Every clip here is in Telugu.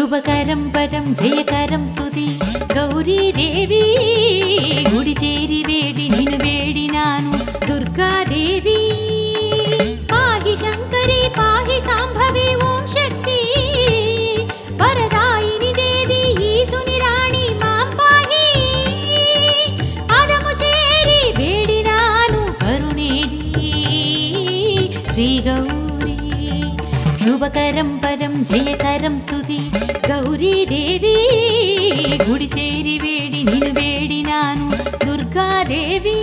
శుభకరం పదం జయకరం స్తుతి గౌరీదేవి గుడి చేరి వేడి నిన్ను వేడినాను దుర్గాదేవి పాహి శంకరి పాహి సాంభవి ఓం శక్తి వరదాయిని దేవి ఈశుని రాణి మాం పాహి పాదము చేరి వేడినాను కరుణేది శ్రీ గౌరీ శుభకరం పదం జయకరం స్తుతి గౌరీదేవి గుడి చేరి వేడి నిన్ను వేడినాను దుర్గాదేవి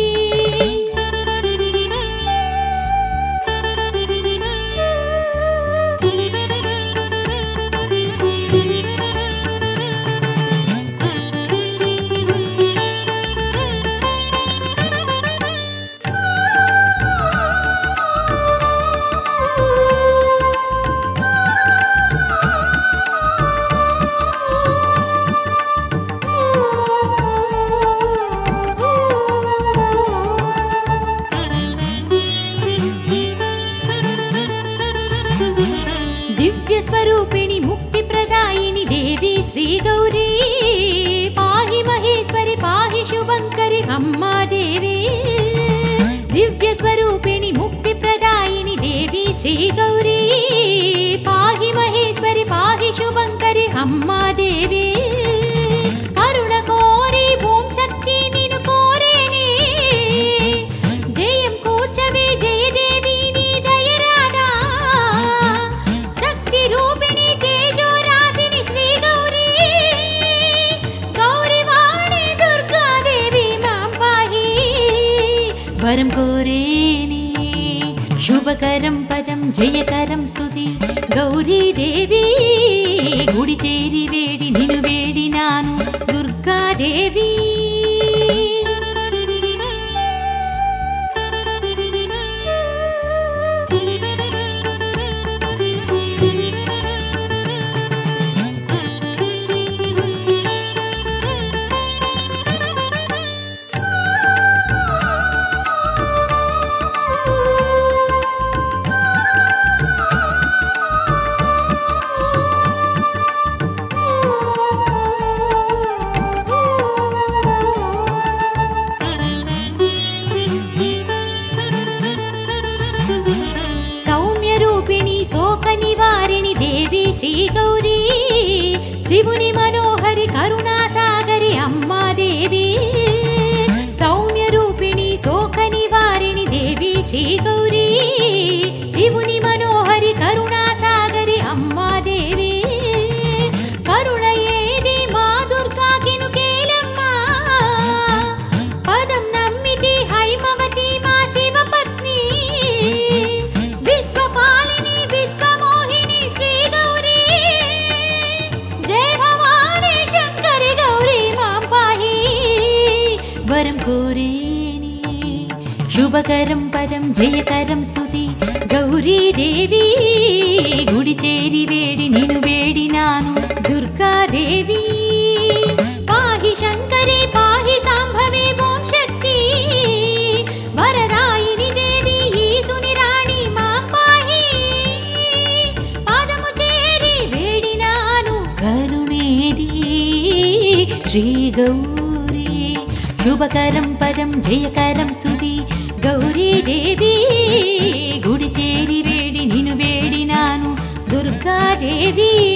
दिव्य स्वरूपिणी मुक्ति प्रदायिनी देवी श्री गौरी पाहि महेश्वरी पाहि शुभंकरी अम्मा देवी दिव्य स्वरूपिणी मुक्ति प्रदायिनी देवी श्री गौरी पाहि महेश्वरी पाहि शुभंकरी अम्मा देवी करुण कोरी ओम शक्ति निनु कोरेने जयं कूर्चवे जय देवी नी दयरादा शक्ति रूपिणी तेजो राशिनी श्री गौरी गौरी वाणी दुर्गा देवी मां पाहि वरं कोरेने शुभकरं पदं जयकरं स्तुति गौरी देवी गुడి చేరి వేడి నిన్ను వేడినాను దుర్గా దేవి श्री गौरी शिवुनि मनोहरि करुणा सागरि अम्मा देवी सौम्य रूपिणी शोक निवारिणि देवी श्री गौरी शिवुनि मनोहरि करुणा सागरि अम्मा देवी करुणयेदि मा दुर्गा किनु केलम्मा पदं नम्मिति हैमवती मा शिव पत्नी विश्वपालिनी विश्वमोहिनी श्री गौरी जय भवानी शंकरी गौरी मां पाहि वरं कोरेने शुभकरं पदं जयकरं स्तुति गौरी देवी गुడి చేరి వేడి నిన్ను వేడినాను దుర్గా దేవి పాహి శంకరి పాహి సాంభవి ఓం శక్తి వరదాయిని దేవి ఈశుని రాణి మాం పాహి పాదము చేరి వేడినాను కరుణేది శ్రీ గౌరీ శుభకరం పదం జయకరం స్తుతి గౌరీ దేవి గుడి చేరి వేడి నిన్ను వేడినాను దుర్గా దేవి